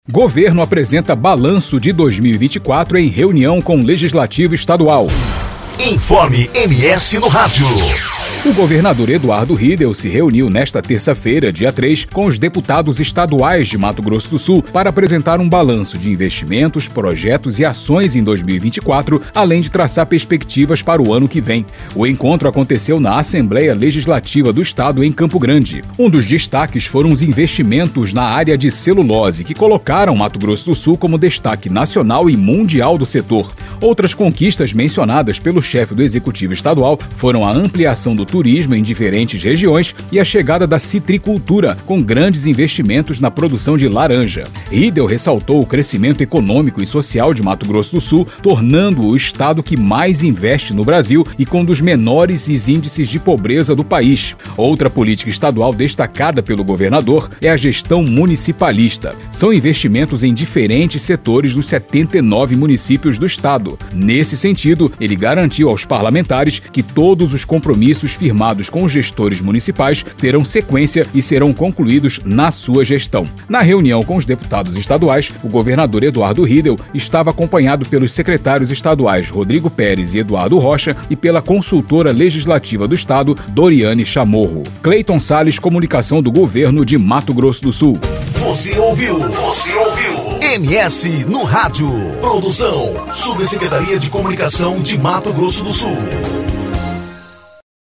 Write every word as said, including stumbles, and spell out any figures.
Governo apresenta balanço de dois mil e vinte e quatro em reunião com o Legislativo Estadual. Informe M S no Rádio. O governador Eduardo Riedel se reuniu nesta terça-feira, dia três, com os deputados estaduais de Mato Grosso do Sul para apresentar um balanço de investimentos, projetos e ações em dois mil e vinte e quatro, além de traçar perspectivas para o ano que vem. O encontro aconteceu na Assembleia Legislativa do Estado em Campo Grande. Um dos destaques foram os investimentos na área de celulose, que colocaram Mato Grosso do Sul como destaque nacional e mundial do setor. Outras conquistas mencionadas pelo chefe do Executivo Estadual foram a ampliação do turismo em diferentes regiões e a chegada da citricultura, com grandes investimentos na produção de laranja. Riedel ressaltou o crescimento econômico e social de Mato Grosso do Sul, tornando-o o estado que mais investe no Brasil e com um dos menores índices de pobreza do país. Outra política estadual destacada pelo governador é a gestão municipalista. São investimentos em diferentes setores dos setenta e nove municípios do estado. Nesse sentido, ele garantiu aos parlamentares que todos os compromissos firmados com os gestores municipais terão sequência e serão concluídos na sua gestão. Na reunião com os deputados estaduais, o governador Eduardo Riedel estava acompanhado pelos secretários estaduais Rodrigo Pérez e Eduardo Rocha e pela consultora legislativa do estado, Doriane Chamorro. Cleiton Salles, comunicação do governo de Mato Grosso do Sul. Você ouviu? Você ouviu? M S no Rádio. Produção, Subsecretaria de Comunicação de Mato Grosso do Sul.